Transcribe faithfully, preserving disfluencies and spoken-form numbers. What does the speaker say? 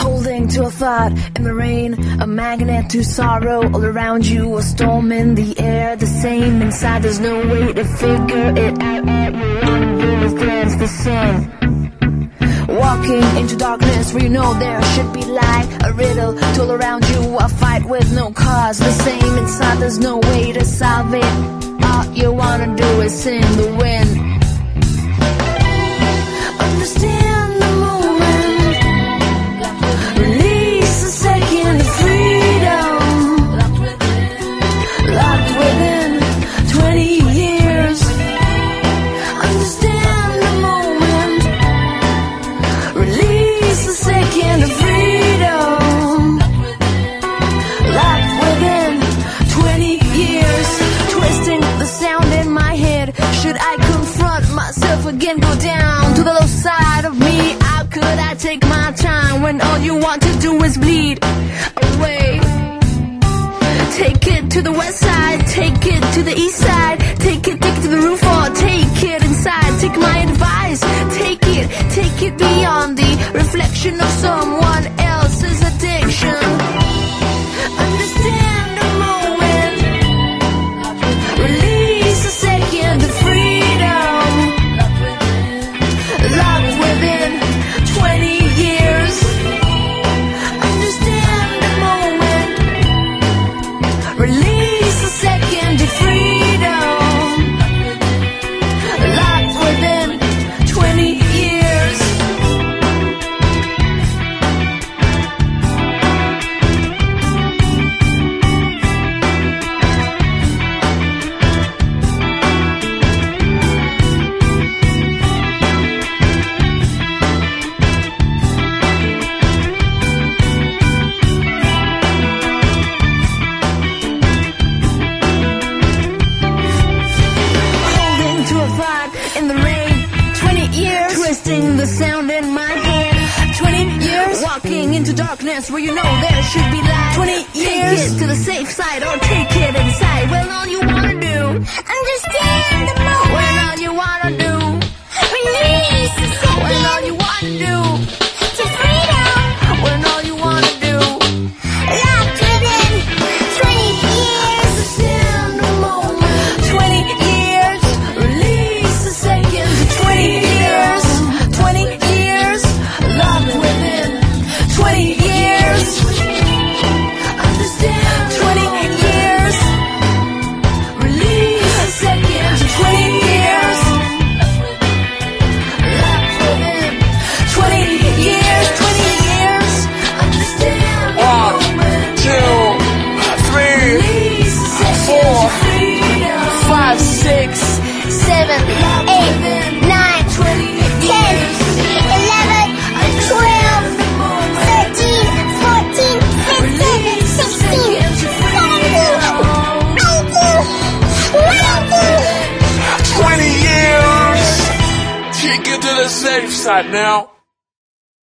Holding to a thought in the rain, a magnet to sorrow. All around you, a storm in the air, the same inside. There's no way to figure it out. Always dance the same. Walking into darkness where you know there should be light. A riddle told around you, a fight with no cause. The same inside, there's no way to solve it. All you wanna do is sing the wind. Understand the moment, release a second of freedom. Locked within twenty years. Understand the moment, release a second of freedom. Locked within twenty years. Twisting the sound in my head. Should I confront myself again? Go down to the low side of me. How could I take my time when all you want to do is bleed away? Take it to the west side, take it to the east side. Take it, take it to the roof or take it inside. Take my advice, take it, take it beyond the reflection of someone else's addiction. Understand the moment, release a second of freedom. Locked within twenty years. Understand the moment, release a second of freedom. Locked within twenty years. Holding to a thought in the rain, twenty years. Twisting the sound in my head, twenty years. Walking into darkness where you know there should be light, twenty years. Take it to the safe side or take it inside. Well, all you wanna do, understand the moment. When all you wanna do, release the second. When all you wanna do, to freedom. When all you wanna do, locked within twenty years. Understand the moment, twenty years. Release the second, twenty years. twenty years. Locked within twenty years. Understand twenty years. Release the second, twenty years. Locked within twenty years. twenty years. Understand the moment. Two, three, Release the second four, freedom. five, six, seven, eight, nine, ten, eleven, twelve, thirteen, fourteen, fifteen, sixteen, seventeen, eighteen, nineteen. twenty years. Take it to the safe side now.